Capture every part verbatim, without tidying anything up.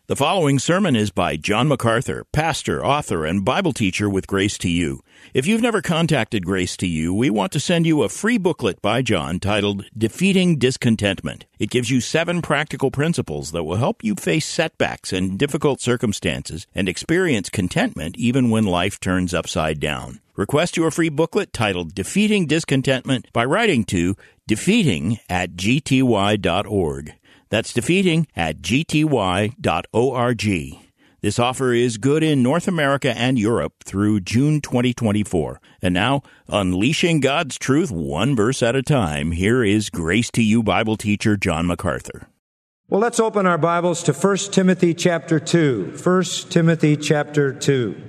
The following sermon is by John MacArthur, pastor, author, and Bible teacher with Grace to You. If you've never contacted Grace to You, we want to send you a free booklet by John titled Defeating Discontentment. It gives you seven practical principles that will help you face setbacks and difficult circumstances and experience contentment even when life turns upside down. Request your free booklet titled Defeating Discontentment by writing to defeating at g t y dot org. That's defeating at g t y dot org. This offer is good in North America and Europe through June twenty twenty-four. And now, unleashing God's truth one verse at a time, here is Grace to You Bible teacher John MacArthur. Well, let's open our Bibles to First Timothy chapter two. First Timothy chapter two.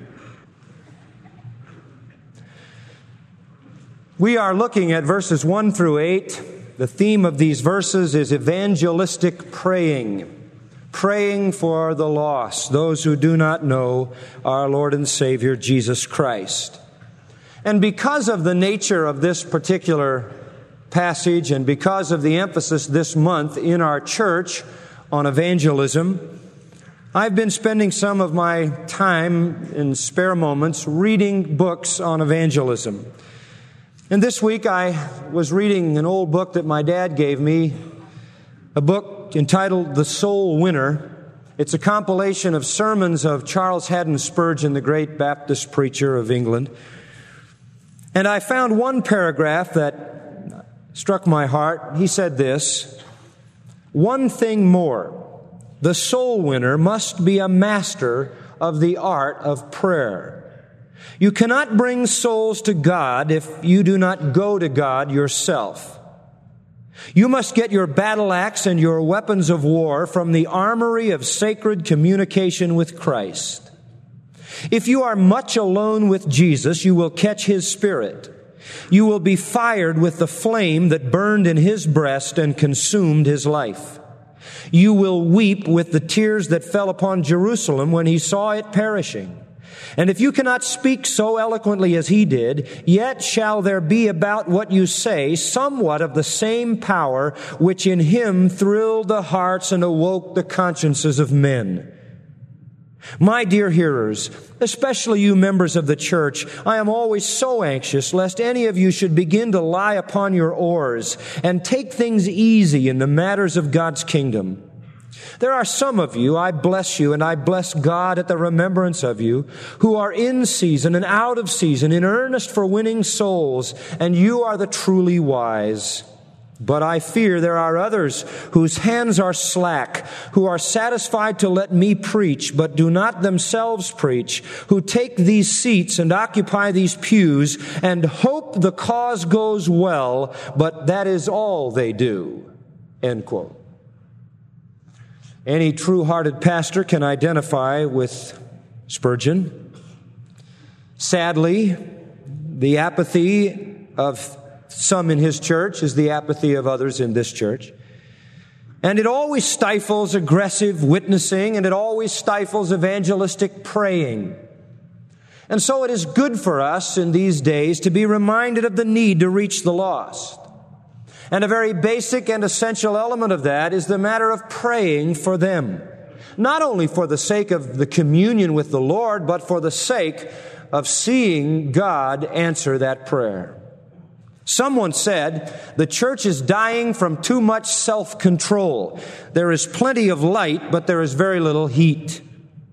We are looking at verses one through eight. The theme of these verses is evangelistic praying, praying for the lost, those who do not know our Lord and Savior, Jesus Christ. And because of the nature of this particular passage and because of the emphasis this month in our church on evangelism, I've been spending some of my time in spare moments reading books on evangelism. And this week I was reading an old book that my dad gave me, a book entitled The Soul Winner. It's a compilation of sermons of Charles Haddon Spurgeon, the great Baptist preacher of England. And I found one paragraph that struck my heart. He said this: "One thing more, the soul winner must be a master of the art of prayer. You cannot bring souls to God if you do not go to God yourself. You must get your battle axe and your weapons of war from the armory of sacred communication with Christ. If you are much alone with Jesus, you will catch His Spirit. You will be fired with the flame that burned in His breast and consumed His life. You will weep with the tears that fell upon Jerusalem when He saw it perishing. And if you cannot speak so eloquently as He did, yet shall there be about what you say somewhat of the same power which in Him thrilled the hearts and awoke the consciences of men. My dear hearers, especially you members of the church, I am always so anxious lest any of you should begin to lie upon your oars and take things easy in the matters of God's kingdom. There are some of you, I bless you, and I bless God at the remembrance of you, who are in season and out of season, in earnest for winning souls, and you are the truly wise. But I fear there are others whose hands are slack, who are satisfied to let me preach, but do not themselves preach, who take these seats and occupy these pews, and hope the cause goes well, but that is all they do." End quote. Any true-hearted pastor can identify with Spurgeon. Sadly, the apathy of some in his church is the apathy of others in this church. And it always stifles aggressive witnessing, and it always stifles evangelistic praying. And so it is good for us in these days to be reminded of the need to reach the lost. And a very basic and essential element of that is the matter of praying for them. Not only for the sake of the communion with the Lord, but for the sake of seeing God answer that prayer. Someone said, the church is dying from too much self-control. There is plenty of light, but there is very little heat.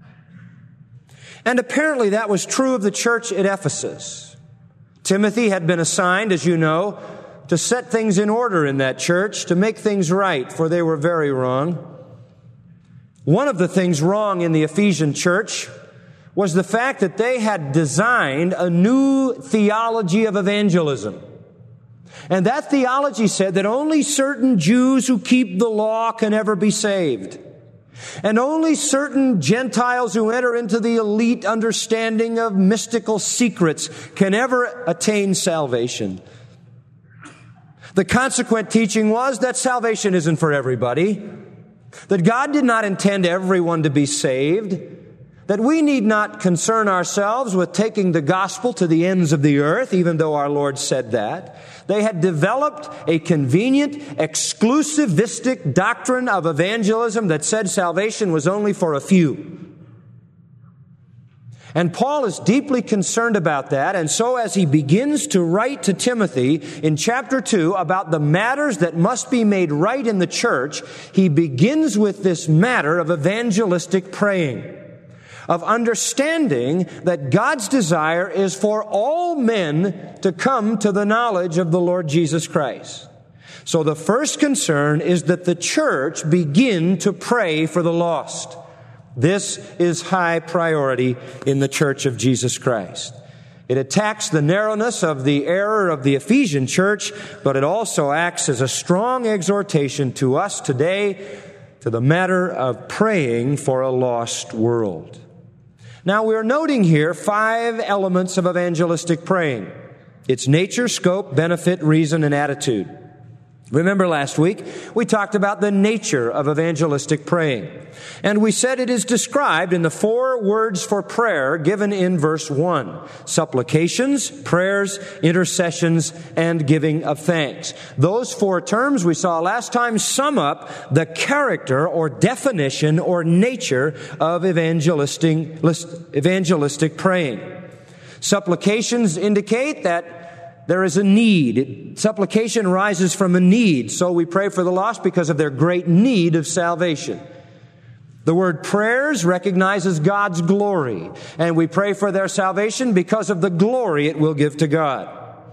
And apparently that was true of the church at Ephesus. Timothy had been assigned, as you know, to set things in order in that church, to make things right, for they were very wrong. One of the things wrong in the Ephesian church was the fact that they had designed a new theology of evangelism. And that theology said that only certain Jews who keep the law can ever be saved. And only certain Gentiles who enter into the elite understanding of mystical secrets can ever attain salvation. The consequent teaching was that salvation isn't for everybody, that God did not intend everyone to be saved, that we need not concern ourselves with taking the gospel to the ends of the earth, even though our Lord said that. They had developed a convenient, exclusivistic doctrine of evangelism that said salvation was only for a few. And Paul is deeply concerned about that, and so as he begins to write to Timothy in chapter two about the matters that must be made right in the church, he begins with this matter of evangelistic praying, of understanding that God's desire is for all men to come to the knowledge of the Lord Jesus Christ. So the first concern is that the church begin to pray for the lost. This is high priority in the Church of Jesus Christ. It attacks the narrowness of the error of the Ephesian church, but it also acts as a strong exhortation to us today to the matter of praying for a lost world. Now, we're noting here five elements of evangelistic praying: its nature, scope, benefit, reason, and attitude. Remember last week, we talked about the nature of evangelistic praying. And we said it is described in the four words for prayer given in verse one: supplications, prayers, intercessions, and giving of thanks. Those four terms we saw last time sum up the character or definition or nature of evangelistic, evangelistic praying. Supplications indicate that there is a need. Supplication rises from a need. So we pray for the lost because of their great need of salvation. The word prayers recognizes God's glory, and we pray for their salvation because of the glory it will give to God.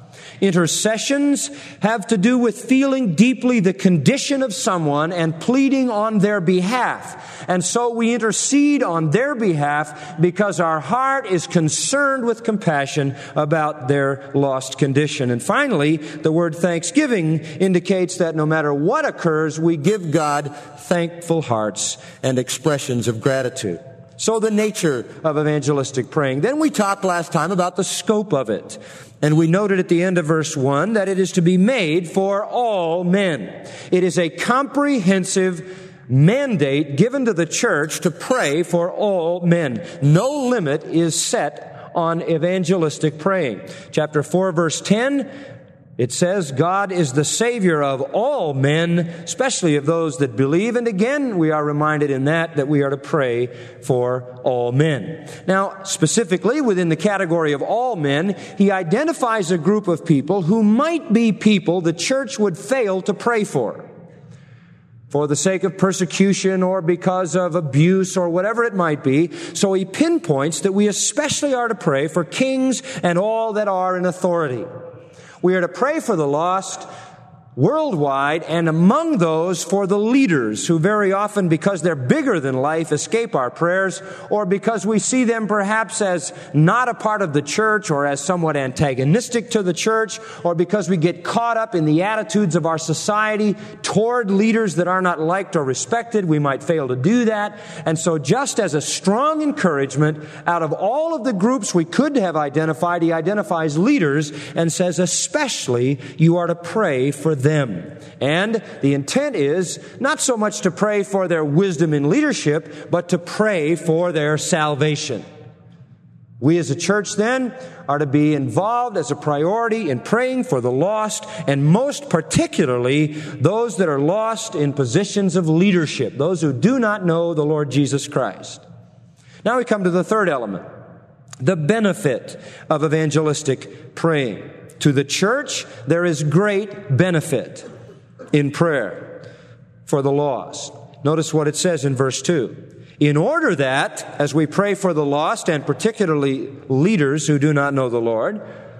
Intercessions have to do with feeling deeply the condition of someone and pleading on their behalf. And so we intercede on their behalf because our heart is concerned with compassion about their lost condition. And finally, the word thanksgiving indicates that no matter what occurs, we give God thankful hearts and expressions of gratitude. So the nature of evangelistic praying. Then we talked last time about the scope of it. And we noted at the end of verse one that it is to be made for all men. It is a comprehensive mandate given to the church to pray for all men. No limit is set on evangelistic praying. Chapter four, verse ten, it says, God is the Savior of all men, especially of those that believe. And again, we are reminded in that that we are to pray for all men. Now, specifically within the category of all men, he identifies a group of people who might be people the church would fail to pray for, for the sake of persecution or because of abuse or whatever it might be. So he pinpoints that we especially are to pray for kings and all that are in authority. We are to pray for the lost worldwide, and among those for the leaders who very often, because they're bigger than life, escape our prayers, or because we see them perhaps as not a part of the church or as somewhat antagonistic to the church, or because we get caught up in the attitudes of our society toward leaders that are not liked or respected. We might fail to do that. And so just as a strong encouragement, out of all of the groups we could have identified, he identifies leaders and says, especially you are to pray for them. And the intent is not so much to pray for their wisdom in leadership, but to pray for their salvation. We as a church then are to be involved as a priority in praying for the lost, and most particularly those that are lost in positions of leadership, those who do not know the Lord Jesus Christ. Now we come to the third element, the benefit of evangelistic praying. To the church, there is great benefit in prayer for the lost. Notice what it says in verse two. In order that, as we pray for the lost, and particularly leaders who do not know the Lord,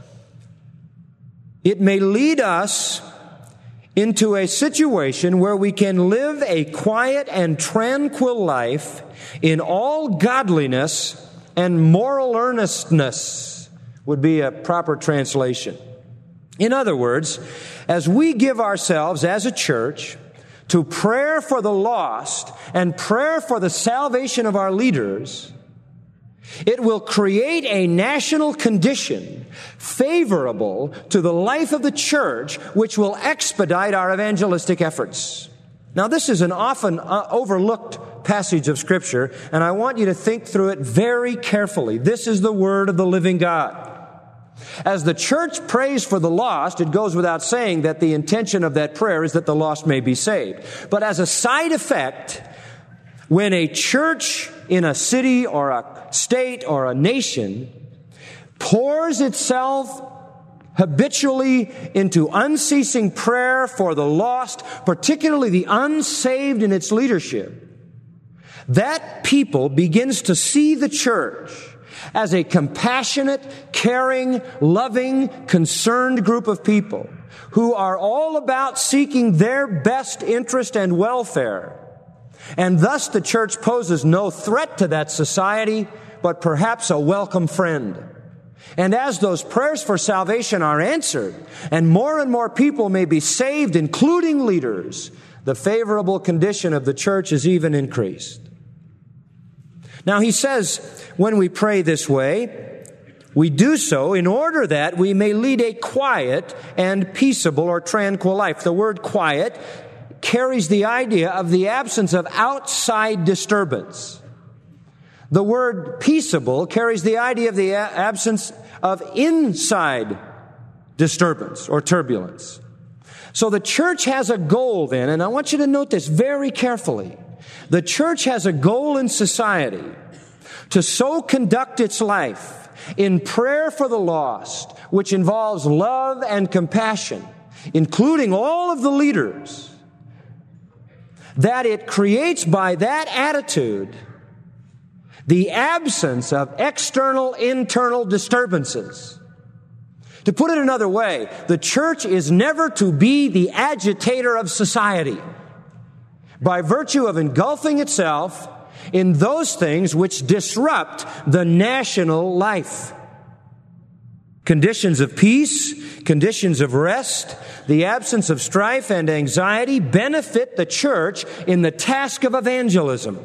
it may lead us into a situation where we can live a quiet and tranquil life in all godliness and moral earnestness, would be a proper translation. In other words, as we give ourselves as a church to prayer for the lost and prayer for the salvation of our leaders, it will create a national condition favorable to the life of the church, which will expedite our evangelistic efforts. Now, this is an often uh, overlooked passage of Scripture, and I want you to think through it very carefully. This is the Word of the living God. As the church prays for the lost, it goes without saying that the intention of that prayer is that the lost may be saved. But as a side effect, when a church in a city or a state or a nation pours itself habitually into unceasing prayer for the lost, particularly the unsaved in its leadership, that people begins to see the church as a compassionate, caring, loving, concerned group of people who are all about seeking their best interest and welfare. And thus the church poses no threat to that society, but perhaps a welcome friend. And as those prayers for salvation are answered, and more and more people may be saved, including leaders, the favorable condition of the church is even increased. Now, he says, when we pray this way, we do so in order that we may lead a quiet and peaceable or tranquil life. The word quiet carries the idea of the absence of outside disturbance. The word peaceable carries the idea of the absence of inside disturbance or turbulence. So the church has a goal then, and I want you to note this very carefully. The church has a goal in society to so conduct its life in prayer for the lost, which involves love and compassion, including all of the leaders, that it creates by that attitude the absence of external, internal disturbances. To put it another way, the church is never to be the agitator of society by virtue of engulfing itself in those things which disrupt the national life. Conditions of peace, conditions of rest, the absence of strife and anxiety benefit the church in the task of evangelism.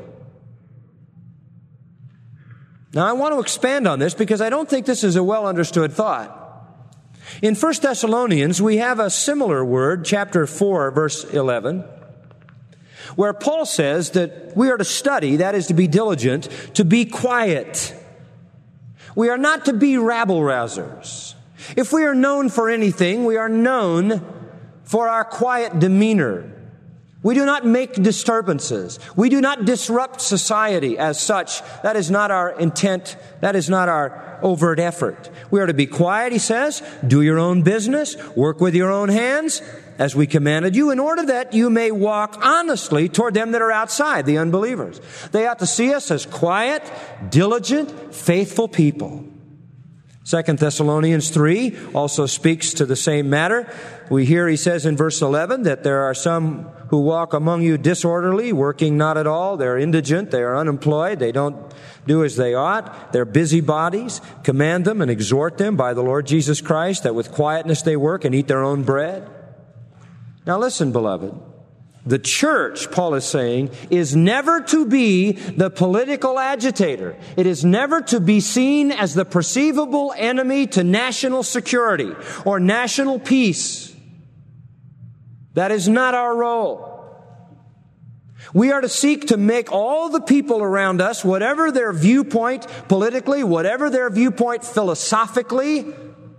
Now, I want to expand on this because I don't think this is a well understood thought. In First Thessalonians, we have a similar word, chapter four, verse eleven, where Paul says that we are to study, that is to be diligent, to be quiet. We are not to be rabble-rousers. If we are known for anything, we are known for our quiet demeanor. We do not make disturbances. We do not disrupt society as such. That is not our intent. That is not our overt effort. We are to be quiet, he says. Do your own business. Work with your own hands, as we commanded you, in order that you may walk honestly toward them that are outside, the unbelievers. They ought to see us as quiet, diligent, faithful people. Second Thessalonians three also speaks to the same matter. We hear, he says in verse eleven, that there are some who walk among you disorderly, working not at all. They're indigent. They are unemployed. They don't do as they ought. They're busybodies. Command them and exhort them by the Lord Jesus Christ that with quietness they work and eat their own bread. Now listen, beloved. The church, Paul is saying, is never to be the political agitator. It is never to be seen as the perceivable enemy to national security or national peace. That is not our role. We are to seek to make all the people around us, whatever their viewpoint politically, whatever their viewpoint philosophically,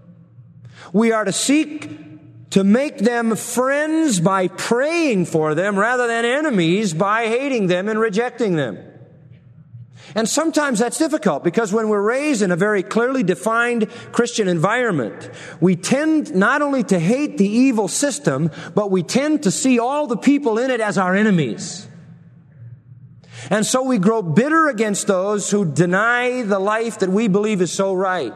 we are to seek to make them friends by praying for them rather than enemies by hating them and rejecting them. And sometimes that's difficult because when we're raised in a very clearly defined Christian environment, we tend not only to hate the evil system, but we tend to see all the people in it as our enemies. And so we grow bitter against those who deny the life that we believe is so right.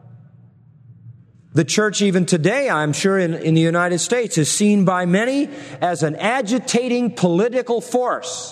The church even today, I'm sure in, in the United States, is seen by many as an agitating political force,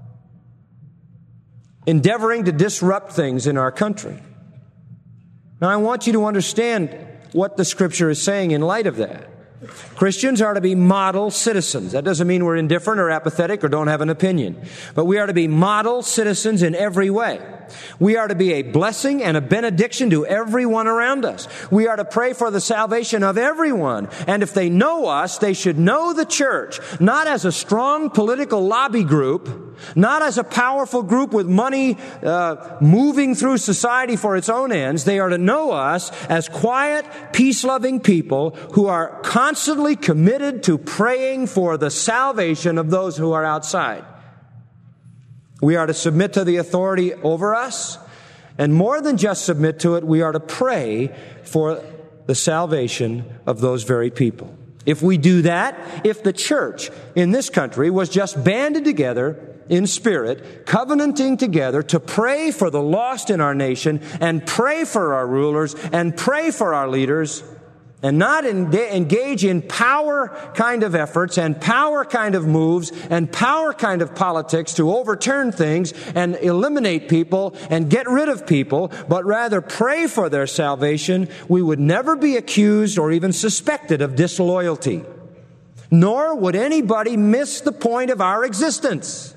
endeavoring to disrupt things in our country. Now, I want you to understand what the Scripture is saying in light of that. Christians are to be model citizens. That doesn't mean we're indifferent or apathetic or don't have an opinion. But we are to be model citizens in every way. We are to be a blessing and a benediction to everyone around us. We are to pray for the salvation of everyone. And if they know us, they should know the church, not as a strong political lobby group, not as a powerful group with money uh, moving through society for its own ends. They are to know us as quiet, peace-loving people who are constantly committed to praying for the salvation of those who are outside. We are to submit to the authority over us, and more than just submit to it, we are to pray for the salvation of those very people. If we do that, if the church in this country was just banded together in spirit, covenanting together to pray for the lost in our nation, and pray for our rulers, and pray for our leaders, and not engage in power kind of efforts and power kind of moves and power kind of politics to overturn things and eliminate people and get rid of people, but rather pray for their salvation, we would never be accused or even suspected of disloyalty. Nor would anybody miss the point of our existence.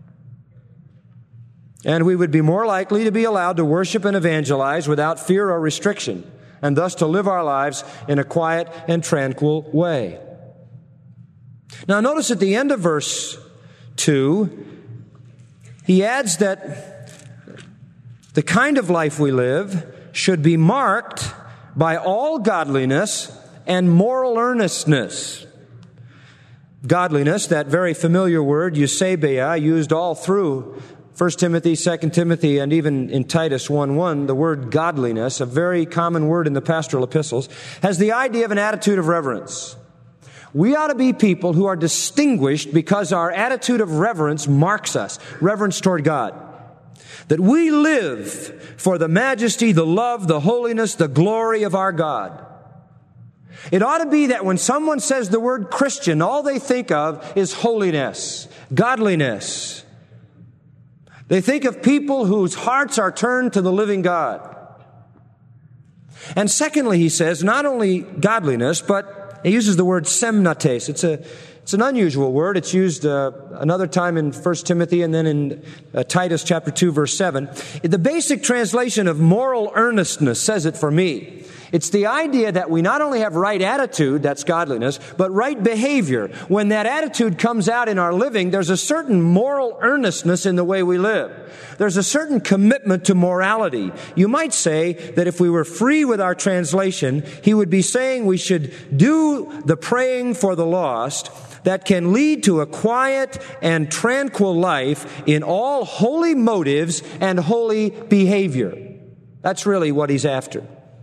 And we would be more likely to be allowed to worship and evangelize without fear or restriction, and thus to live our lives in a quiet and tranquil way. Now notice at the end of verse two, he adds that the kind of life we live should be marked by all godliness and moral earnestness. Godliness, that very familiar word, eusebeia, used all through First Timothy, Second Timothy, and even in Titus one one, the word godliness, a very common word in the pastoral epistles, has the idea of an attitude of reverence. We ought to be people who are distinguished because our attitude of reverence marks us, reverence toward God. That we live for the majesty, the love, the holiness, the glory of our God. It ought to be that when someone says the word Christian, all they think of is holiness, godliness. They think of people whose hearts are turned to the living God. And secondly, he says, not only godliness, but he uses the word semnates. It's a, it's an unusual word. It's used uh, another time in First Timothy and then in uh, Titus chapter two, verse seven. The basic translation of moral earnestness says it for me. It's the idea that we not only have right attitude, that's godliness, but right behavior. When that attitude comes out in our living, there's a certain moral earnestness in the way we live. There's a certain commitment to morality. You might say that if we were free with our translation, he would be saying we should do the praying for the lost that can lead to a quiet and tranquil life in all holy motives and holy behavior. That's really what he's after.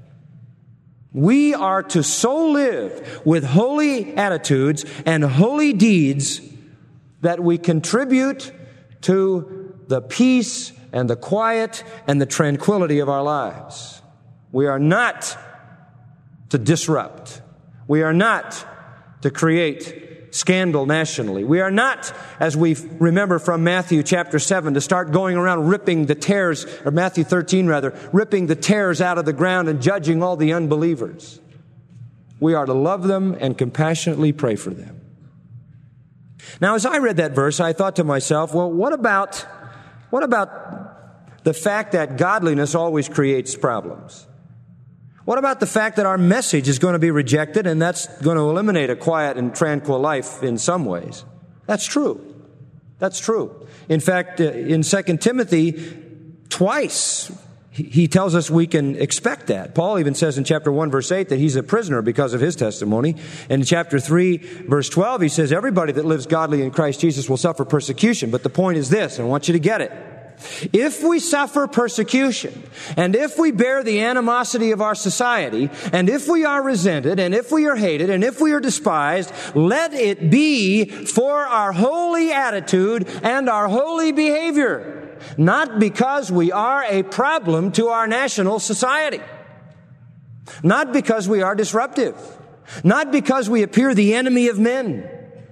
We are to so live with holy attitudes and holy deeds that we contribute to the peace and the quiet and the tranquility of our lives. We are not to disrupt. We are not to create scandal nationally. We are not, as we remember from Matthew chapter seven, to start going around ripping the tares, or Matthew thirteen rather, ripping the tares out of the ground and judging all the unbelievers. We are to love them and compassionately pray for them. Now, as I read that verse, I thought to myself, well, what about, what about the fact that godliness always creates problems? What about the fact that our message is going to be rejected, and that's going to eliminate a quiet and tranquil life in some ways? That's true. That's true. In fact, in Second Timothy, twice he tells us we can expect that. Paul even says in chapter one, verse eight, that he's a prisoner because of his testimony. And in chapter three, verse twelve, he says everybody that lives godly in Christ Jesus will suffer persecution. But the point is this, and I want you to get it. If we suffer persecution, and if we bear the animosity of our society, and if we are resented, and if we are hated, and if we are despised, let it be for our holy attitude and our holy behavior, not because we are a problem to our national society, not because we are disruptive, not because we appear the enemy of men.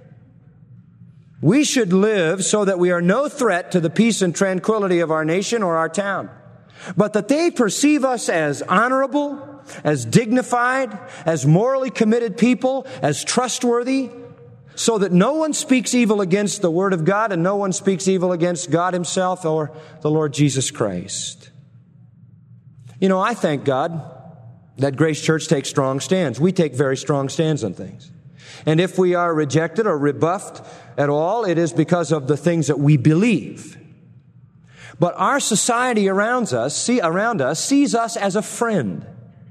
We should live so that we are no threat to the peace and tranquility of our nation or our town, but that they perceive us as honorable, as dignified, as morally committed people, as trustworthy, so that no one speaks evil against the Word of God and no one speaks evil against God Himself or the Lord Jesus Christ. You know, I thank God that Grace Church takes strong stands. We take very strong stands on things. And if we are rejected or rebuffed at all, it is because of the things that we believe. But our society around us, see, around us sees us as a friend.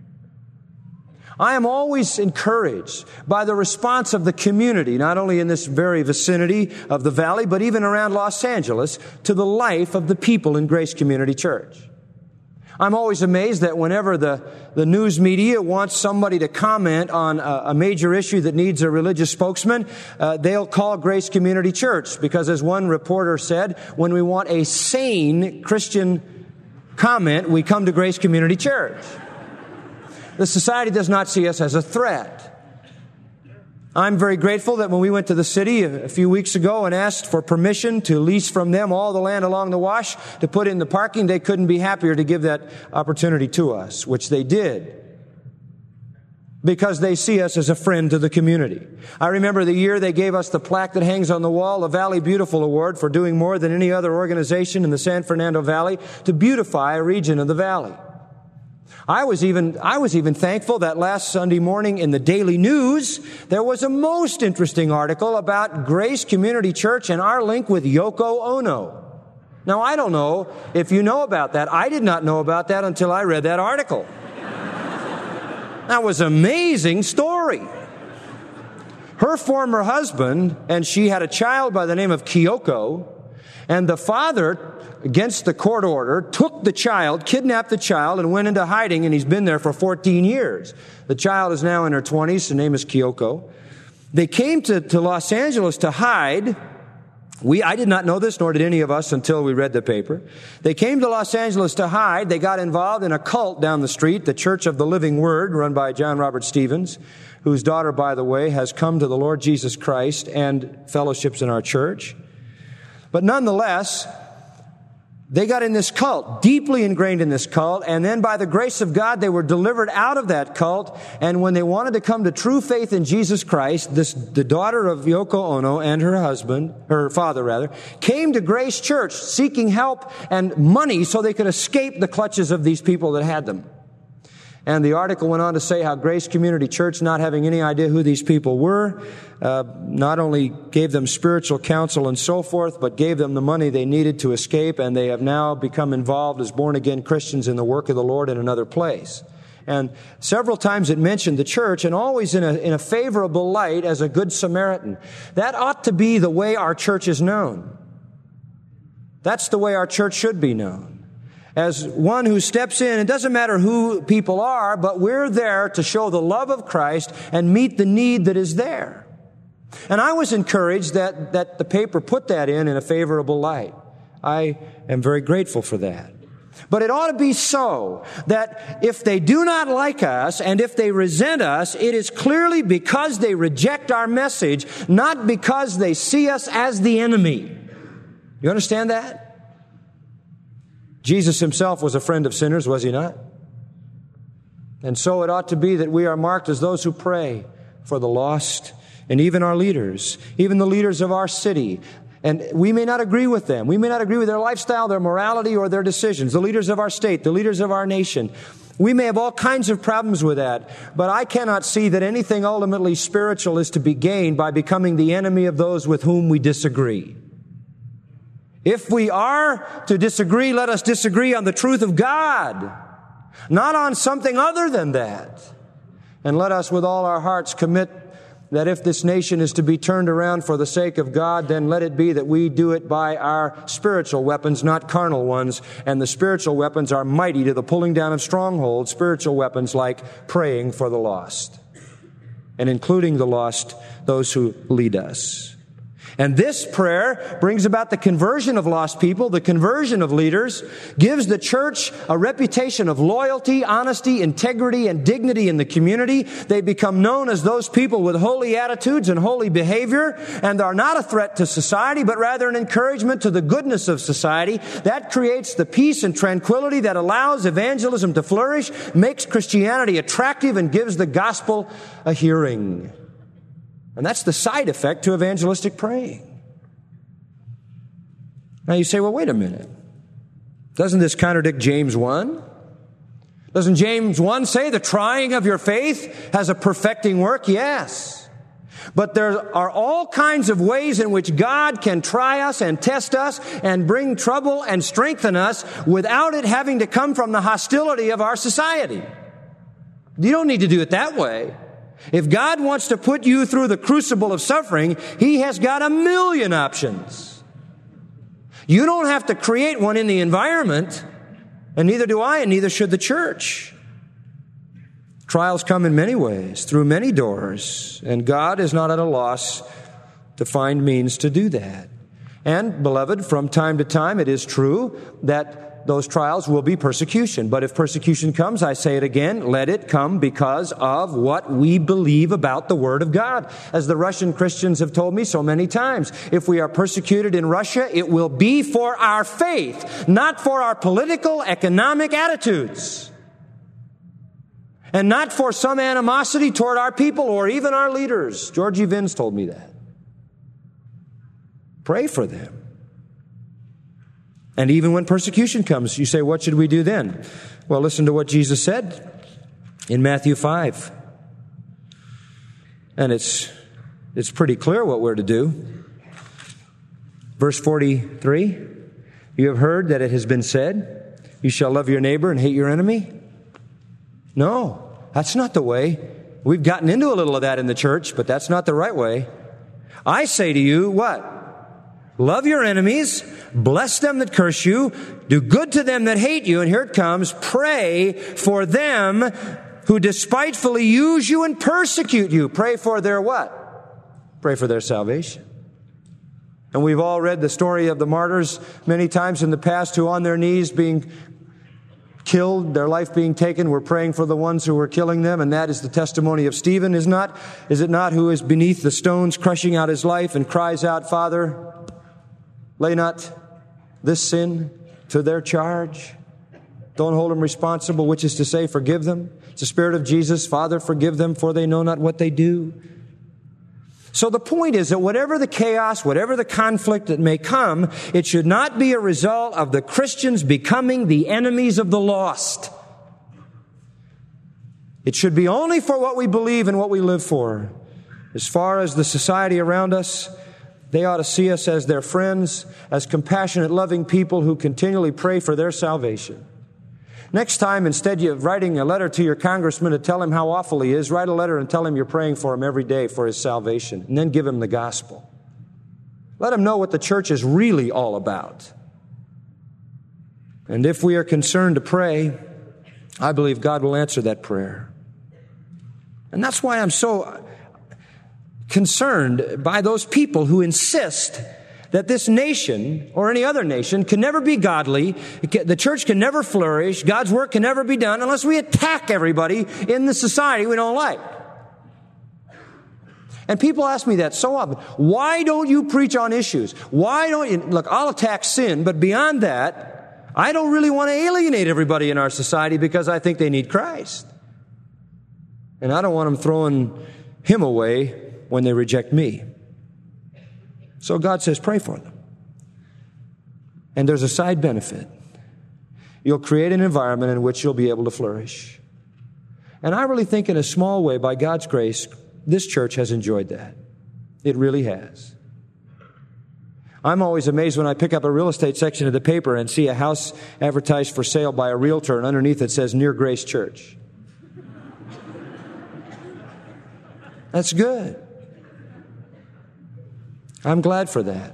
I am always encouraged by the response of the community, not only in this very vicinity of the valley, but even around Los Angeles, to the life of the people in Grace Community Church. I'm always amazed that whenever the, the news media wants somebody to comment on a, a major issue that needs a religious spokesman, uh, they'll call Grace Community Church, because as one reporter said, when we want a sane Christian comment, we come to Grace Community Church. The society does not see us as a threat. I'm very grateful that when we went to the city a few weeks ago and asked for permission to lease from them all the land along the Wash to put in the parking, they couldn't be happier to give that opportunity to us, which they did, because they see us as a friend to the community. I remember the year they gave us the plaque that hangs on the wall, the Valley Beautiful Award, for doing more than any other organization in the San Fernando Valley to beautify a region of the valley. I was even, I was even thankful that last Sunday morning in the Daily News, there was a most interesting article about Grace Community Church and our link with Yoko Ono. Now, I don't know if you know about that. I did not know about that until I read that article. That was an amazing story. Her former husband, and she had a child by the name of Kyoko, and the father, against the court order, took the child, kidnapped the child, and went into hiding, and he's been there for fourteen years. The child is now in her twenties. Her name is Kyoko. They came to, to Los Angeles to hide. We, I did not know this, nor did any of us until we read the paper. They came to Los Angeles to hide. They got involved in a cult down the street, the Church of the Living Word, run by John Robert Stevens, whose daughter, by the way, has come to the Lord Jesus Christ and fellowships in our church. But nonetheless, they got in this cult, deeply ingrained in this cult, and then by the grace of God, they were delivered out of that cult. And when they wanted to come to true faith in Jesus Christ, this, the daughter of Yoko Ono and her husband, her father rather, came to Grace Church seeking help and money so they could escape the clutches of these people that had them. And the article went on to say how Grace Community Church, not having any idea who these people were, uh, not only gave them spiritual counsel and so forth, but gave them the money they needed to escape, and they have now become involved as born-again Christians in the work of the Lord in another place. And several times it mentioned the church, and always in a, in a favorable light as a good Samaritan. That ought to be the way our church is known. That's the way our church should be known. As one who steps in, it doesn't matter who people are, but we're there to show the love of Christ and meet the need that is there. And I was encouraged that, that the paper put that in in a favorable light. I am very grateful for that. But it ought to be so that if they do not like us and if they resent us, it is clearly because they reject our message, not because they see us as the enemy. You understand that? Jesus himself was a friend of sinners, was he not? And so it ought to be that we are marked as those who pray for the lost, and even our leaders, even the leaders of our city. And we may not agree with them. We may not agree with their lifestyle, their morality, or their decisions. The leaders of our state, the leaders of our nation. We may have all kinds of problems with that, but I cannot see that anything ultimately spiritual is to be gained by becoming the enemy of those with whom we disagree. If we are to disagree, let us disagree on the truth of God, not on something other than that. And let us with all our hearts commit that if this nation is to be turned around for the sake of God, then let it be that we do it by our spiritual weapons, not carnal ones. And the spiritual weapons are mighty to the pulling down of strongholds, spiritual weapons like praying for the lost, and including the lost, those who lead us. And this prayer brings about the conversion of lost people, the conversion of leaders, gives the church a reputation of loyalty, honesty, integrity, and dignity in the community. They become known as those people with holy attitudes and holy behavior, and are not a threat to society, but rather an encouragement to the goodness of society. That creates the peace and tranquility that allows evangelism to flourish, makes Christianity attractive, and gives the gospel a hearing. And that's the side effect to evangelistic praying. Now you say, well, wait a minute. Doesn't this contradict James one? Doesn't James one say the trying of your faith has a perfecting work? Yes. But there are all kinds of ways in which God can try us and test us and bring trouble and strengthen us without it having to come from the hostility of our society. You don't need to do it that way. If God wants to put you through the crucible of suffering, He has got a million options. You don't have to create one in the environment, and neither do I, and neither should the church. Trials come in many ways, through many doors, and God is not at a loss to find means to do that. And, beloved, from time to time, it is true that those trials will be persecution. But if persecution comes, I say it again, let it come because of what we believe about the Word of God. As the Russian Christians have told me so many times, if we are persecuted in Russia, it will be for our faith, not for our political, economic attitudes. And not for some animosity toward our people or even our leaders. Georgie Vins told me that. Pray for them. And even when persecution comes, you say, what should we do then? Well, listen to what Jesus said in Matthew five. And it's, it's pretty clear what we're to do. Verse forty-three, you have heard that it has been said, you shall love your neighbor and hate your enemy. No, that's not the way. We've gotten into a little of that in the church, but that's not the right way. I say to you, what? Love your enemies, bless them that curse you, do good to them that hate you, and here it comes, pray for them who despitefully use you and persecute you. Pray for their what? Pray for their salvation. And we've all read the story of the martyrs many times in the past who on their knees being killed, their life being taken, were praying for the ones who were killing them, and that is the testimony of Stephen, is not, is it not, who is beneath the stones crushing out his life and cries out, Father, lay not this sin to their charge. Don't hold them responsible, which is to say, forgive them. It's the Spirit of Jesus. Father, forgive them, for they know not what they do. So the point is that whatever the chaos, whatever the conflict that may come, it should not be a result of the Christians becoming the enemies of the lost. It should be only for what we believe and what we live for. As far as the society around us, they ought to see us as their friends, as compassionate, loving people who continually pray for their salvation. Next time, instead of writing a letter to your congressman to tell him how awful he is, write a letter and tell him you're praying for him every day for his salvation, and then give him the gospel. Let him know what the church is really all about. And if we are concerned to pray, I believe God will answer that prayer. And that's why I'm so concerned by those people who insist that this nation or any other nation can never be godly, the church can never flourish, God's work can never be done unless we attack everybody in the society we don't like. And people ask me that so often. Why don't you preach on issues? Why don't you? Look, I'll attack sin, but beyond that, I don't really want to alienate everybody in our society because I think they need Christ. And I don't want them throwing Him away when they reject me. So God says, pray for them. And there's a side benefit. You'll create an environment in which you'll be able to flourish. And I really think in a small way, by God's grace, this church has enjoyed that. It really has. I'm always amazed when I pick up a real estate section of the paper and see a house advertised for sale by a realtor, and underneath it says, Near Grace Church. That's good. I'm glad for that.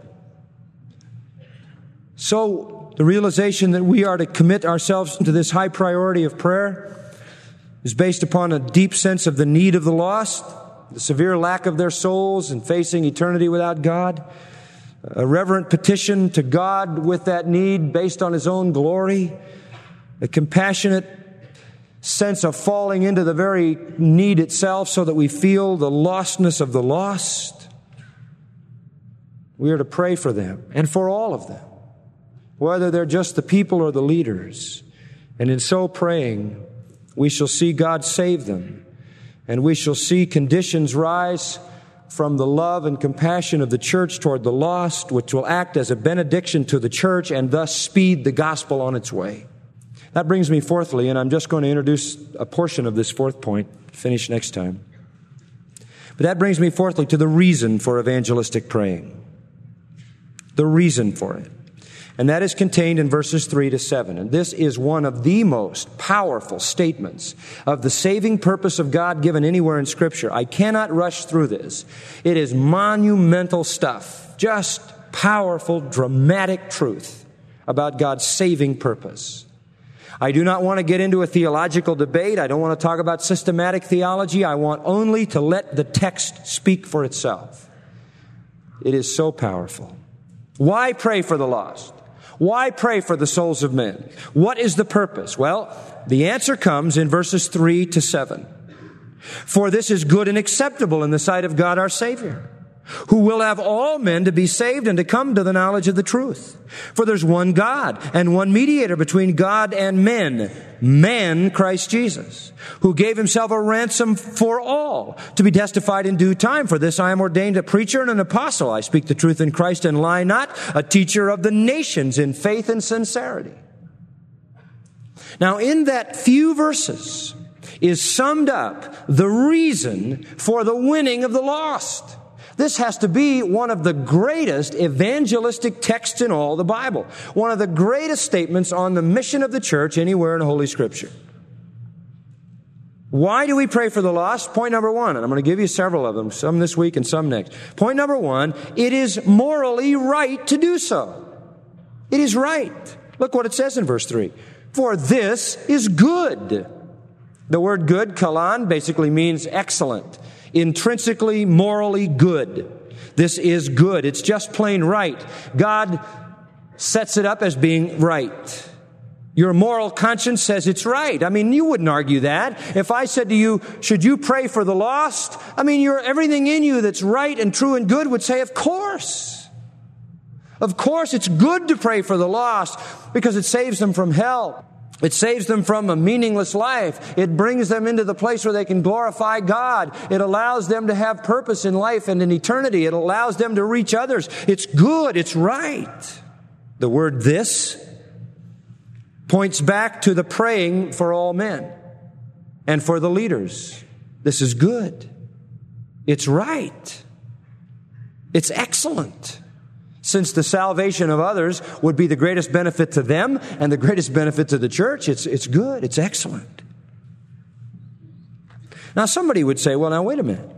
So, the realization that we are to commit ourselves to this high priority of prayer is based upon a deep sense of the need of the lost, the severe lack of their souls and facing eternity without God, a reverent petition to God with that need based on His own glory, a compassionate sense of falling into the very need itself so that we feel the lostness of the lost. We are to pray for them and for all of them, whether they're just the people or the leaders. And in so praying, we shall see God save them, and we shall see conditions rise from the love and compassion of the church toward the lost, which will act as a benediction to the church and thus speed the gospel on its way. That brings me fourthly, and I'm just going to introduce a portion of this fourth point, finish next time. But that brings me fourthly to the reason for evangelistic praying. The reason for it. And that is contained in verses three to seven. And this is one of the most powerful statements of the saving purpose of God given anywhere in Scripture. I cannot rush through this. It is monumental stuff. Just powerful, dramatic truth about God's saving purpose. I do not want to get into a theological debate. I don't want to talk about systematic theology. I want only to let the text speak for itself. It is so powerful. Why pray for the lost? Why pray for the souls of men? What is the purpose? Well, the answer comes in verses three to seven. For this is good and acceptable in the sight of God our Savior, who will have all men to be saved and to come to the knowledge of the truth. For there's one God and one mediator between God and men, man Christ Jesus, who gave himself a ransom for all, to be testified in due time. For this I am ordained a preacher and an apostle. I speak the truth in Christ and lie not, a teacher of the nations in faith and sincerity. Now, in that few verses is summed up the reason for the winning of the lost. This has to be one of the greatest evangelistic texts in all the Bible. One of the greatest statements on the mission of the church anywhere in Holy Scripture. Why do we pray for the lost? Point number one, and I'm going to give you several of them, some this week and some next. Point number one, it is morally right to do so. It is right. Look what it says in verse three. For this is good. The word good, kalan, basically means excellent. Intrinsically, morally good. This is good. It's just plain right. God sets it up as being right. Your moral conscience says it's right. I mean, you wouldn't argue that. If I said to you, should you pray for the lost? I mean, your everything in you that's right and true and good would say, of course. Of course, it's good to pray for the lost because it saves them from hell. It saves them from a meaningless life. It brings them into the place where they can glorify God. It allows them to have purpose in life and in eternity. It allows them to reach others. It's good. It's right. The word this points back to the praying for all men and for the leaders. This is good. It's right. It's excellent. Since the salvation of others would be the greatest benefit to them and the greatest benefit to the church, it's, it's good, it's excellent. Now somebody would say, well, now wait a minute.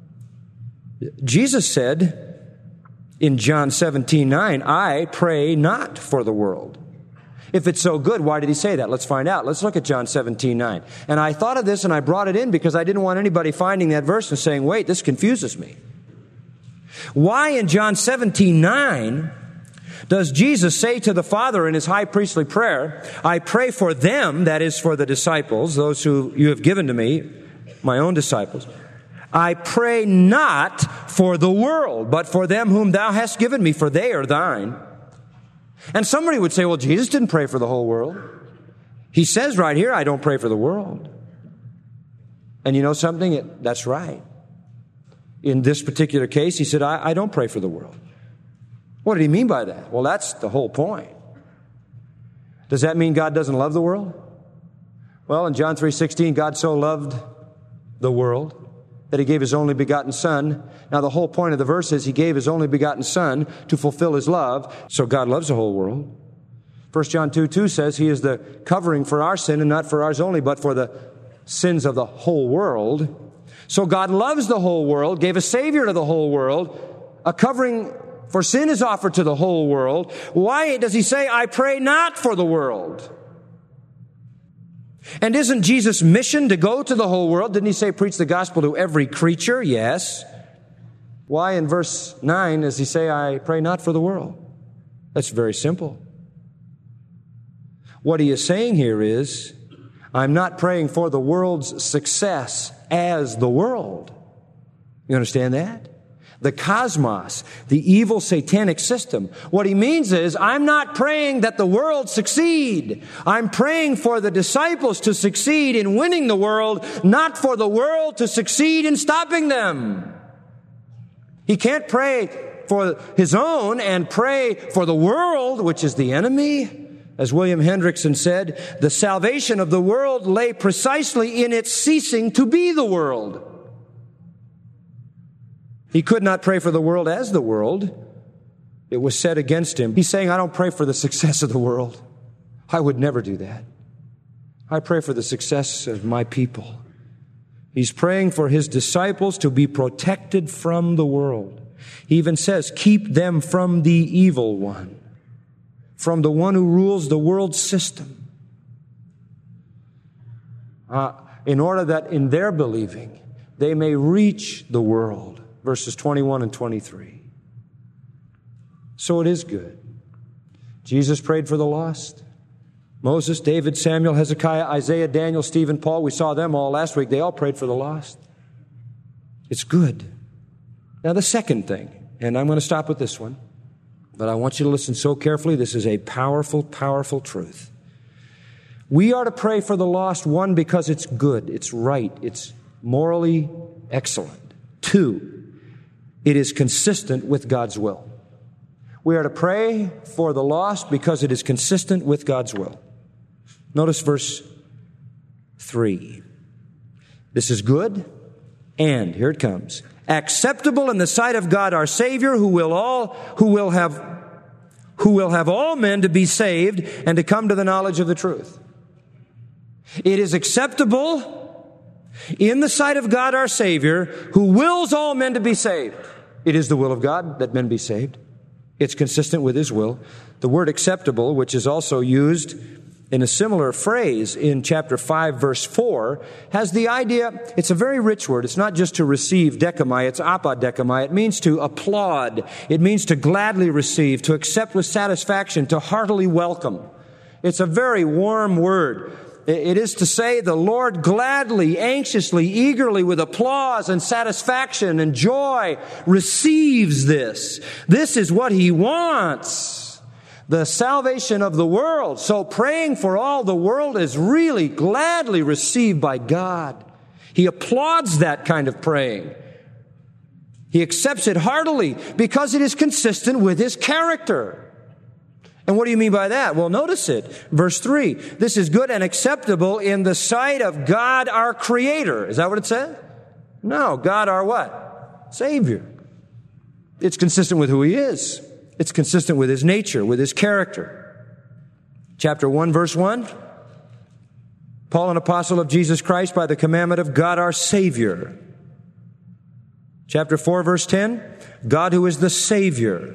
Jesus said in John seventeen nine, I pray not for the world. If it's so good, why did he say that? Let's find out. Let's look at John seventeen nine. And I thought of this and I brought it in because I didn't want anybody finding that verse and saying, wait, this confuses me. Why in John seventeen nine does Jesus say to the Father in his high priestly prayer, I pray for them, that is for the disciples, those who you have given to me, my own disciples. I pray not for the world, but for them whom thou hast given me, for they are thine. And somebody would say, well, Jesus didn't pray for the whole world. He says right here, I don't pray for the world. And you know something? It, that's right. In this particular case, he said, I, I don't pray for the world. What did he mean by that? Well, that's the whole point. Does that mean God doesn't love the world? Well, in John three sixteen, God so loved the world that he gave his only begotten Son. Now, the whole point of the verse is he gave his only begotten Son to fulfill his love. So God loves the whole world. First John two two says he is the covering for our sin, and not for ours only, but for the sins of the whole world. So God loves the whole world, gave a Savior to the whole world. A covering for sin is offered to the whole world. Why does he say, I pray not for the world? And isn't Jesus' mission to go to the whole world? Didn't he say, preach the gospel to every creature? Yes. Why in verse nine does he say, I pray not for the world? That's very simple. What he is saying here is, I'm not praying for the world's success as the world. You understand that? The cosmos, the evil satanic system. What he means is, I'm not praying that the world succeed. I'm praying for the disciples to succeed in winning the world, not for the world to succeed in stopping them. He can't pray for his own and pray for the world, which is the enemy. As William Hendrickson said, the salvation of the world lay precisely in its ceasing to be the world. He could not pray for the world as the world. It was said against him. He's saying, I don't pray for the success of the world. I would never do that. I pray for the success of my people. He's praying for his disciples to be protected from the world. He even says, keep them from the evil one, from the one who rules the world system, uh, in order that in their believing they may reach the world. Verses twenty-one and twenty-three. So it is good. Jesus prayed for the lost. Moses, David, Samuel, Hezekiah, Isaiah, Daniel, Stephen, Paul, we saw them all last week. They all prayed for the lost. It's good. Now the second thing, and I'm going to stop with this one, but I want you to listen so carefully. This is a powerful, powerful truth. We are to pray for the lost, one, because it's good, it's right, it's morally excellent. Two, it is consistent with God's will. We are to pray for the lost because it is consistent with God's will. Notice verse three. This is good, and here it comes. Acceptable in the sight of God our Savior, who will all, who will have, who will have all men to be saved and to come to the knowledge of the truth. It is acceptable in the sight of God our Savior, who wills all men to be saved. It is the will of God that men be saved. It's consistent with His will. The word acceptable, which is also used in a similar phrase in chapter five, verse four, has the idea, it's a very rich word. It's not just to receive, dekamai, it's apodekamai. It means to applaud. It means to gladly receive, to accept with satisfaction, to heartily welcome. It's a very warm word. It is to say the Lord gladly, anxiously, eagerly, with applause and satisfaction and joy receives this. This is what He wants. The salvation of the world. So praying for all the world is really gladly received by God. He applauds that kind of praying. He accepts it heartily because it is consistent with His character. And what do you mean by that? Well, notice it. Verse three. This is good and acceptable in the sight of God our Creator. Is that what it says? No. God our what? Savior. It's consistent with who He is. It's consistent with His nature, with His character. Chapter one, verse one. Paul, an apostle of Jesus Christ, by the commandment of God our Savior. Chapter four, verse ten. God who is the Savior.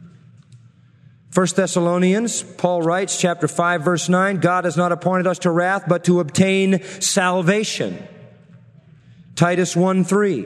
First Thessalonians, Paul writes, chapter five, verse nine, God has not appointed us to wrath, but to obtain salvation. Titus one, three.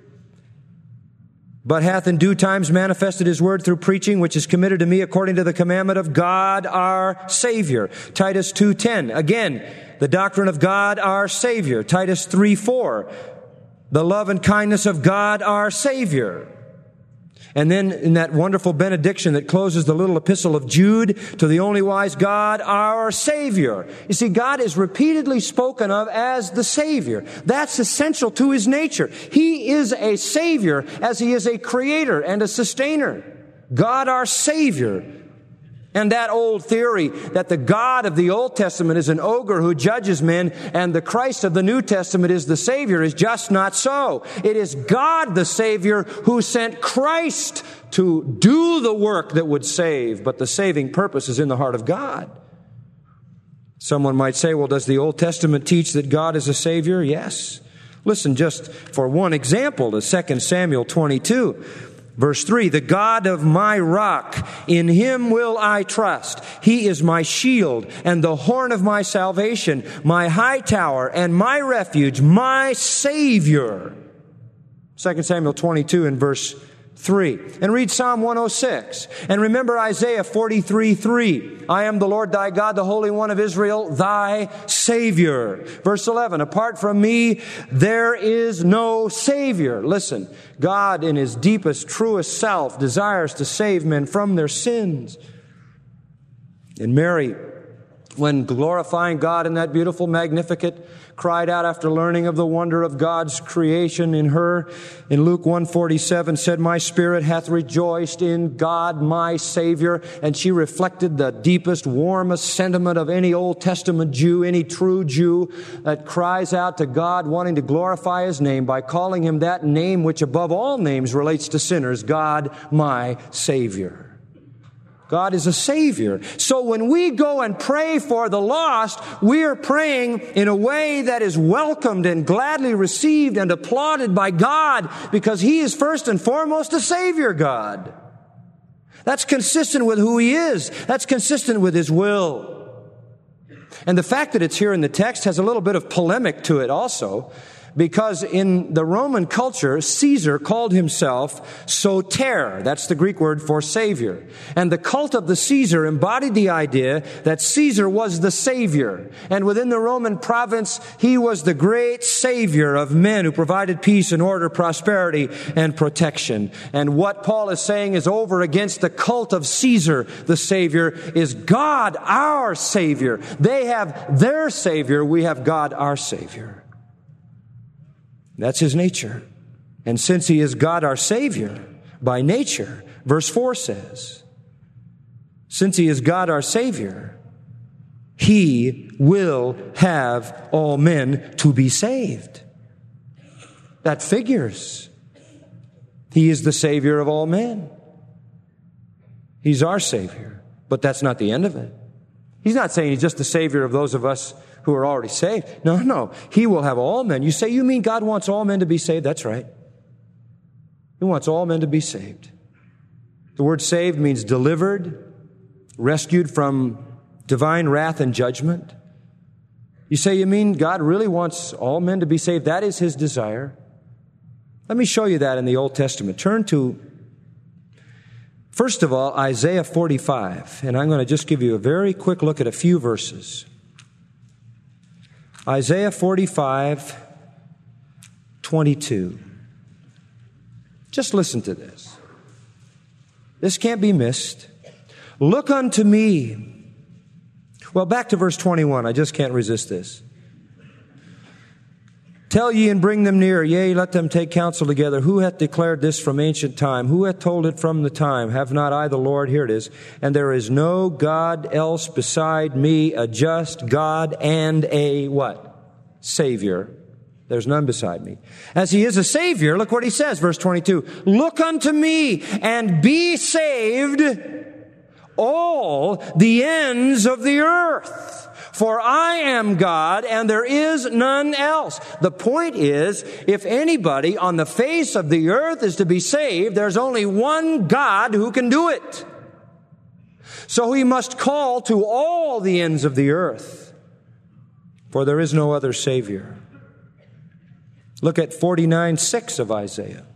But hath in due times manifested His word through preaching, which is committed to me according to the commandment of God our Savior. Titus two, ten. Again, the doctrine of God our Savior. Titus three, four. The love and kindness of God our Savior. And then in that wonderful benediction that closes the little epistle of Jude, to the only wise God, our Savior. You see, God is repeatedly spoken of as the Savior. That's essential to His nature. He is a Savior as He is a Creator and a Sustainer. God, our Savior. And that old theory that the God of the Old Testament is an ogre who judges men and the Christ of the New Testament is the Savior is just not so. It is God the Savior who sent Christ to do the work that would save, but the saving purpose is in the heart of God. Someone might say, well, does the Old Testament teach that God is a Savior? Yes. Listen just for one example to Second Samuel twenty-two. Verse three, the God of my rock, in Him will I trust. He is my shield and the horn of my salvation, my high tower and my refuge, my Savior. Second Samuel twenty-two and verse three. And read Psalm one oh six. And remember Isaiah forty-three, three. I am the Lord thy God, the Holy One of Israel, thy Savior. Verse eleven. Apart from me, there is no Savior. Listen, God in His deepest, truest self desires to save men from their sins. And Mary when glorifying God in that beautiful Magnificat, cried out after learning of the wonder of God's creation in her. In Luke one forty-seven said, "My spirit hath rejoiced in God my Savior." And she reflected the deepest, warmest sentiment of any Old Testament Jew, any true Jew that cries out to God wanting to glorify His name by calling Him that name which above all names relates to sinners, God my Savior. God is a Savior. So when we go and pray for the lost, we are praying in a way that is welcomed and gladly received and applauded by God, because He is first and foremost a Savior God. That's consistent with who He is. That's consistent with His will. And the fact that it's here in the text has a little bit of polemic to it also, because in the Roman culture, Caesar called himself soter. That's the Greek word for Savior. And the cult of the Caesar embodied the idea that Caesar was the Savior. And within the Roman province, he was the great Savior of men who provided peace and order, prosperity, and protection. And what Paul is saying is over against the cult of Caesar, the Savior, is God, our Savior. They have their Savior. We have God, our Savior. That's His nature. And since He is God our Savior by nature, verse four says, since He is God our Savior, He will have all men to be saved. That figures. He is the Savior of all men. He's our Savior. But that's not the end of it. He's not saying He's just the Savior of those of us who are already saved. No, no. He will have all men. You say, you mean God wants all men to be saved? That's right. He wants all men to be saved. The word saved means delivered, rescued from divine wrath and judgment. You say, you mean God really wants all men to be saved? That is His desire. Let me show you that in the Old Testament. Turn to, first of all, Isaiah forty-five. And I'm going to just give you a very quick look at a few verses. Isaiah forty-five, twenty-two. Just listen to this. This can't be missed. Look unto me. Well, back to verse twenty-one. I just can't resist this. Tell ye and bring them near. Yea, let them take counsel together. Who hath declared this from ancient time? Who hath told it from the time? Have not I the Lord? Here it is. And there is no God else beside me, a just God and a what? Savior. There's none beside me. As He is a Savior, look what He says, verse twenty-two. Look unto me and be saved, all the ends of the earth. For I am God, and there is none else. The point is, if anybody on the face of the earth is to be saved, there's only one God who can do it. So He must call to all the ends of the earth, for there is no other Savior. Look at forty-nine six of Isaiah.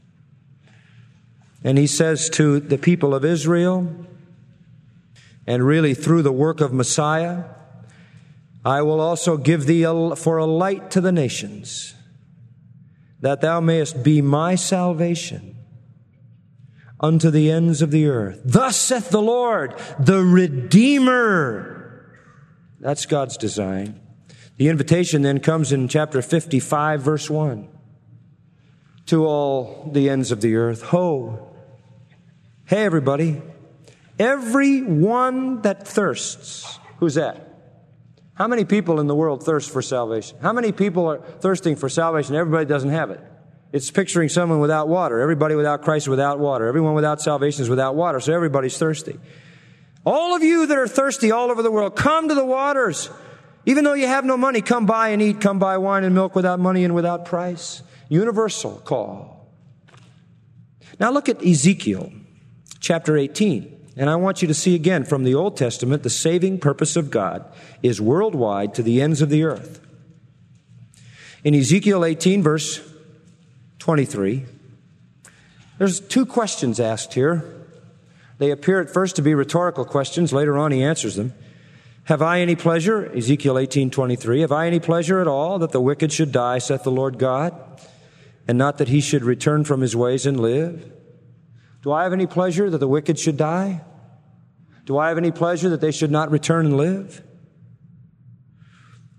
And He says to the people of Israel, and really through the work of Messiah, I will also give thee a, for a light to the nations, that thou mayest be my salvation unto the ends of the earth. Thus saith the Lord, the Redeemer. That's God's design. The invitation then comes in chapter fifty-five, verse one. To all the ends of the earth. Ho! Hey, everybody. Everyone that thirsts. Who's that? How many people in the world thirst for salvation? How many people are thirsting for salvation? Everybody doesn't have it. It's picturing someone without water. Everybody without Christ is without water. Everyone without salvation is without water. So everybody's thirsty. All of you that are thirsty all over the world, come to the waters. Even though you have no money, come buy and eat. Come buy wine and milk without money and without price. Universal call. Now look at Ezekiel chapter eighteen. And I want you to see again from the Old Testament, the saving purpose of God is worldwide to the ends of the earth. In Ezekiel eighteen, verse twenty-three, there's two questions asked here. They appear at first to be rhetorical questions. Later on, he answers them. Have I any pleasure, Ezekiel eighteen twenty-three, have I any pleasure at all that the wicked should die, saith the Lord God, and not that he should return from his ways and live? Do I have any pleasure that the wicked should die? Do I have any pleasure that they should not return and live?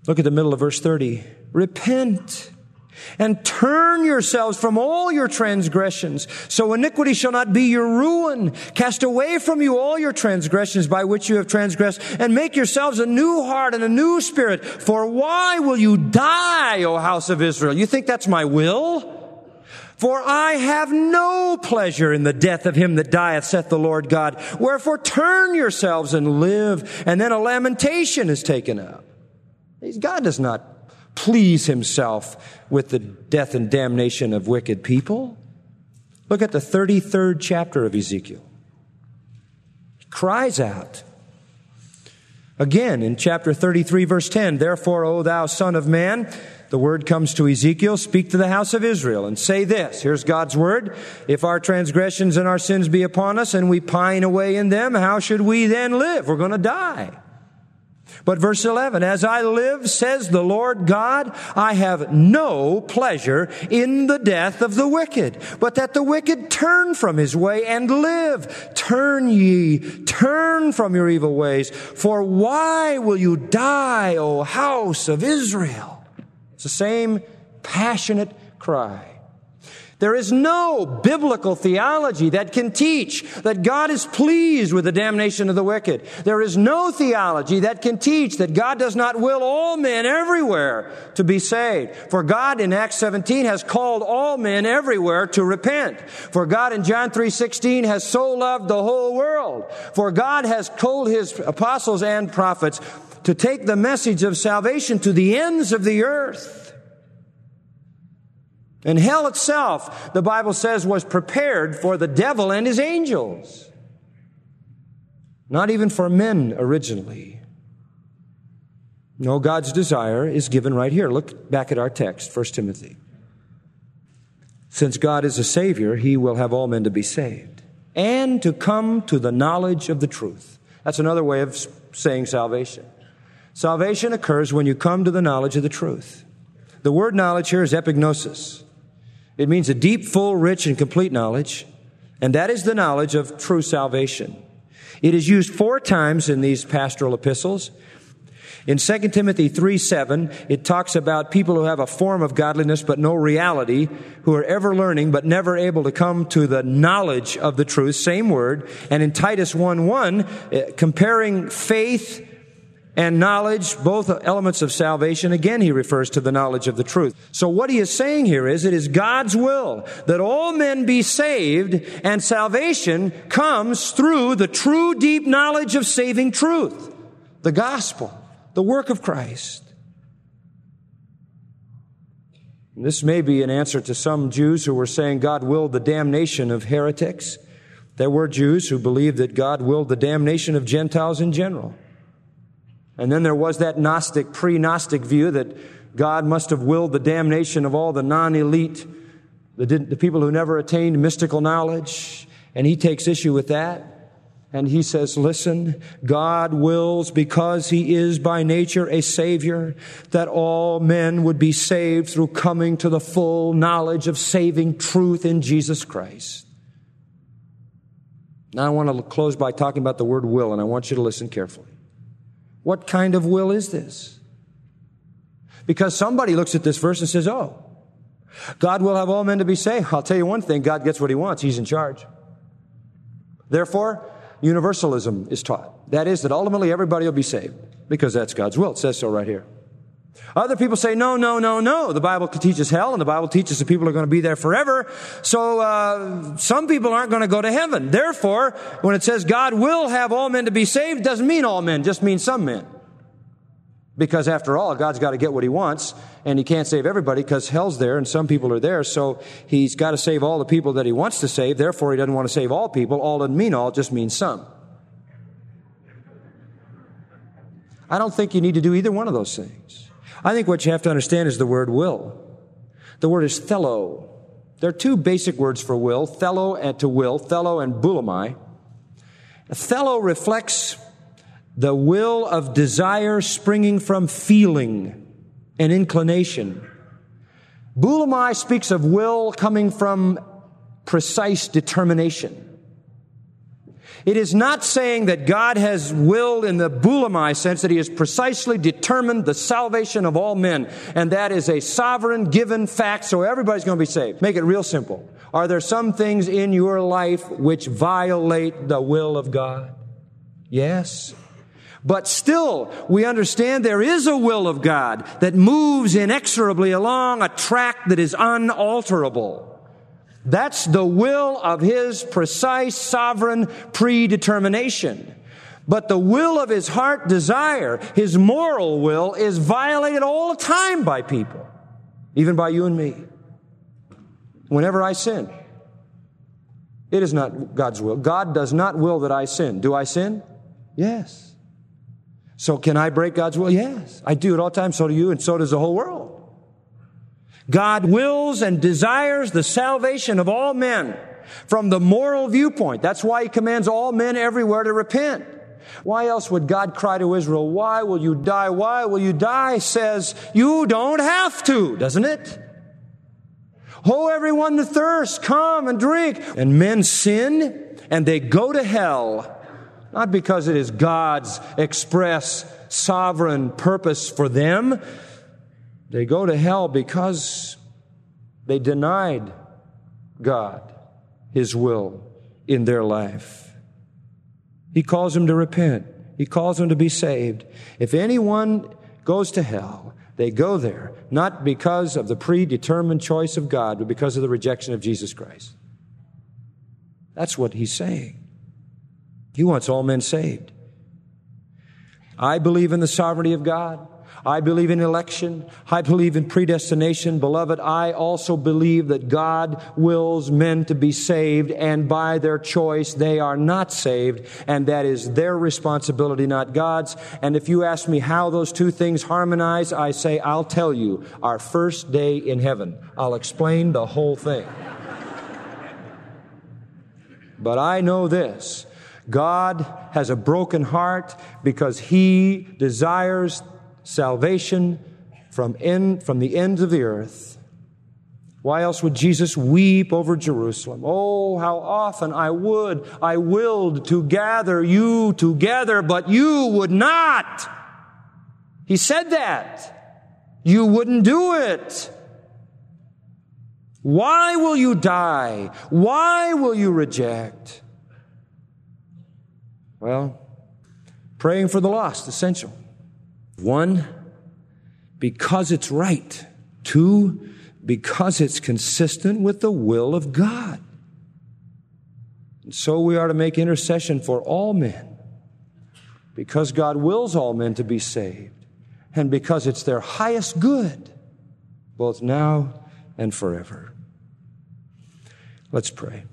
Look at the middle of verse thirty. Repent and turn yourselves from all your transgressions, so iniquity shall not be your ruin. Cast away from you all your transgressions by which you have transgressed, and make yourselves a new heart and a new spirit. For why will you die, O house of Israel? You think that's my will? For I have no pleasure in the death of him that dieth, saith the Lord God. Wherefore turn yourselves and live. And then a lamentation is taken up. God does not please himself with the death and damnation of wicked people. Look at the thirty-third chapter of Ezekiel. He cries out. Again, in chapter thirty-three, verse ten, Therefore, O thou son of man, the word comes to Ezekiel, speak to the house of Israel and say this. Here's God's word. If our transgressions and our sins be upon us and we pine away in them, how should we then live? We're going to die. But verse eleven, As I live, says the Lord God, I have no pleasure in the death of the wicked, but that the wicked turn from his way and live. Turn ye, turn from your evil ways. For why will you die, O house of Israel? It's the same passionate cry. There is no biblical theology that can teach that God is pleased with the damnation of the wicked. There is no theology that can teach that God does not will all men everywhere to be saved. For God in Acts seventeen has called all men everywhere to repent. For God in John three sixteen has so loved the whole world. For God has called his apostles and prophets to take the message of salvation to the ends of the earth. And hell itself, the Bible says, was prepared for the devil and his angels. Not even for men originally. No, God's desire is given right here. Look back at our text, First Timothy. Since God is a Savior, he will have all men to be saved and to come to the knowledge of the truth. That's another way of saying salvation. Salvation occurs when you come to the knowledge of the truth. The word knowledge here is epignosis. It means a deep, full, rich, and complete knowledge, and that is the knowledge of true salvation. It is used four times in these pastoral epistles. In Second Timothy three seven, it talks about people who have a form of godliness but no reality, who are ever learning but never able to come to the knowledge of the truth, same word. And in Titus one one, comparing faith and knowledge, both elements of salvation, again he refers to the knowledge of the truth. So what he is saying here is it is God's will that all men be saved, and salvation comes through the true deep knowledge of saving truth, the gospel, the work of Christ. And this may be an answer to some Jews who were saying God willed the damnation of heretics. There were Jews who believed that God willed the damnation of Gentiles in general. And then there was that Gnostic, pre-Gnostic view that God must have willed the damnation of all the non-elite, the, the people who never attained mystical knowledge. And he takes issue with that. And he says, listen, God wills, because he is by nature a Savior, that all men would be saved through coming to the full knowledge of saving truth in Jesus Christ. Now I want to close by talking about the word will, and I want you to listen carefully. What kind of will is this? Because somebody looks at this verse and says, oh, God will have all men to be saved. I'll tell you one thing, God gets what he wants. He's in charge. Therefore, universalism is taught. That is, that ultimately everybody will be saved, because that's God's will. It says so right here. Other people say, no, no, no, no. The Bible teaches hell, and the Bible teaches that people are going to be there forever. So uh, some people aren't going to go to heaven. Therefore, when it says God will have all men to be saved, it doesn't mean all men, just means some men. Because after all, God's got to get what he wants, and he can't save everybody because hell's there and some people are there. So he's got to save all the people that he wants to save. Therefore, he doesn't want to save all people. All doesn't mean all, just means some. I don't think you need to do either one of those things. I think what you have to understand is the word will. The word is thelo. There are two basic words for will, thelo and to will, thelo and boulomai. Thelo reflects the will of desire springing from feeling and inclination. Boulomai speaks of will coming from precise determination. It is not saying that God has willed in the Boulamai sense, that He has precisely determined the salvation of all men, and that is a sovereign given fact, so everybody's going to be saved. Make it real simple. Are there some things in your life which violate the will of God? Yes. But still, we understand there is a will of God that moves inexorably along a track that is unalterable. That's the will of His precise, sovereign predetermination. But the will of His heart desire, His moral will, is violated all the time by people, even by you and me. Whenever I sin, it is not God's will. God does not will that I sin. Do I sin? Yes. So can I break God's will? Yes. I do it all the time. So do you, and so does the whole world. God wills and desires the salvation of all men from the moral viewpoint. That's why He commands all men everywhere to repent. Why else would God cry to Israel, why will you die? Why will you die? Says, you don't have to, doesn't it? Ho, everyone that thirsts, come and drink. And men sin and they go to hell, not because it is God's express sovereign purpose for them. They go to hell because they denied God, His will in their life. He calls them to repent. He calls them to be saved. If anyone goes to hell, they go there not because of the predetermined choice of God, but because of the rejection of Jesus Christ. That's what He's saying. He wants all men saved. I believe in the sovereignty of God. I believe in election. I believe in predestination. Beloved, I also believe that God wills men to be saved, and by their choice they are not saved, and that is their responsibility, not God's. And if you ask me how those two things harmonize, I say, I'll tell you, our first day in heaven. I'll explain the whole thing. But I know this. God has a broken heart because He desires salvation from end, from the ends of the earth. Why else would Jesus weep over Jerusalem? Oh, how often I would, I willed to gather you together, but you would not. He said that. You wouldn't do it. Why will you die? Why will you reject? Well, praying for the lost, essential. One, because it's right. Two, because it's consistent with the will of God. And so we are to make intercession for all men, because God wills all men to be saved, and because it's their highest good, both now and forever. Let's pray.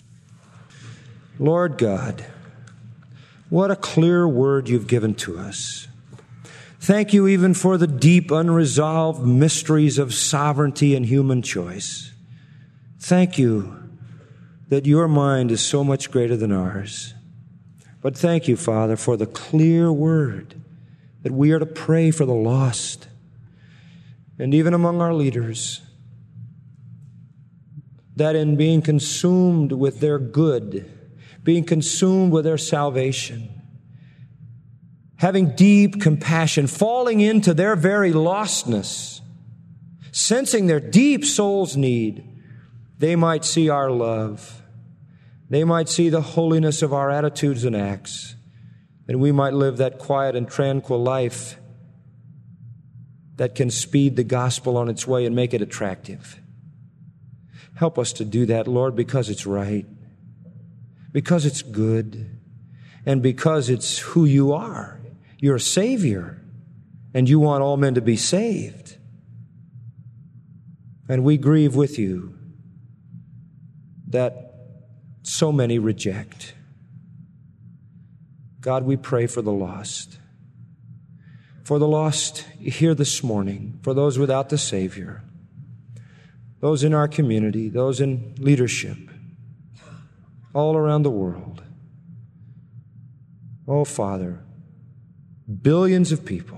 Lord God, what a clear word You've given to us. Thank You even for the deep, unresolved mysteries of sovereignty and human choice. Thank You that Your mind is so much greater than ours. But thank You, Father, for the clear word that we are to pray for the lost, and even among our leaders, that in being consumed with their good, being consumed with their salvation, having deep compassion, falling into their very lostness, sensing their deep soul's need, they might see our love. They might see the holiness of our attitudes and acts, and we might live that quiet and tranquil life that can speed the gospel on its way and make it attractive. Help us to do that, Lord, because it's right, because it's good, and because it's who You are. You're a Savior, and You want all men to be saved. And we grieve with You that so many reject. God, we pray for the lost. For the lost here this morning, for those without the Savior, those in our community, those in leadership, all around the world. Oh, Father, billions of people,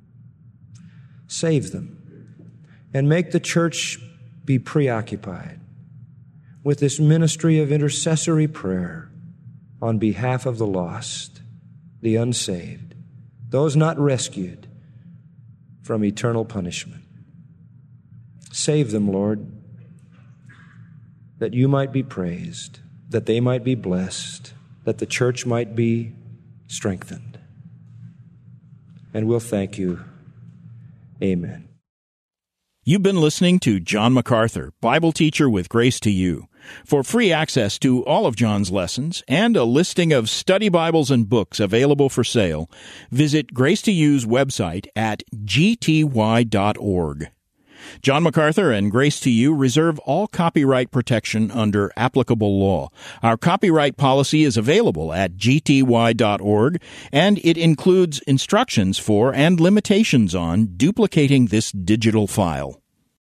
save them and make the church be preoccupied with this ministry of intercessory prayer on behalf of the lost, the unsaved, those not rescued from eternal punishment. Save them, Lord, that you might be praised, that they might be blessed, that the church might be strengthened. And we'll thank you. Amen. You've been listening to John MacArthur, Bible teacher with Grace to You. For free access to all of John's lessons and a listing of study Bibles and books available for sale, visit Grace to You's website at g t y dot org. John MacArthur and Grace to You reserve all copyright protection under applicable law. Our copyright policy is available at g t y dot org, and it includes instructions for and limitations on duplicating this digital file.